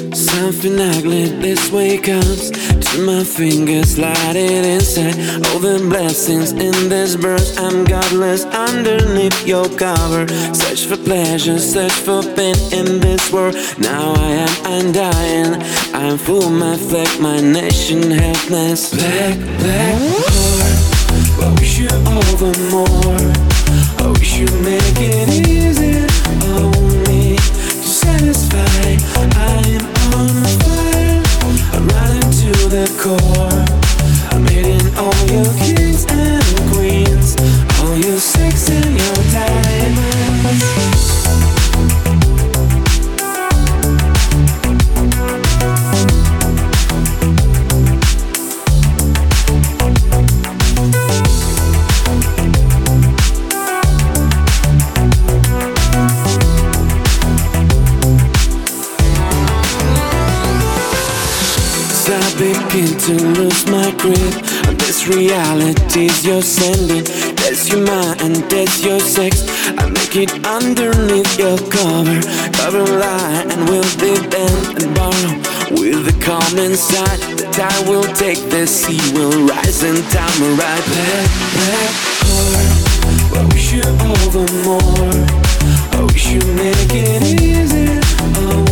Something ugly this way comes to my fingers, sliding inside all the blessings in this verse. I'm godless underneath your cover. Search for pleasure, search for pain in this world. Now I am undying. I'm full, my flag, my nation helpless. Black, black heart, but we should over more. Oh, we should make it easy on me to satisfy. I'm on fire, I'm running to the core. I'm hitting all your kings and queens, all your sex and your diamonds. I begin to lose my grip on this realities you're sending. That's your mind, that's your sex. I make it underneath your cover. Cover lie and we'll be bent and borrow with the calm inside. The tide will take, the sea will rise and time will ride. Black, black heart, but we should over more. Oh, we should make it easy. Oh,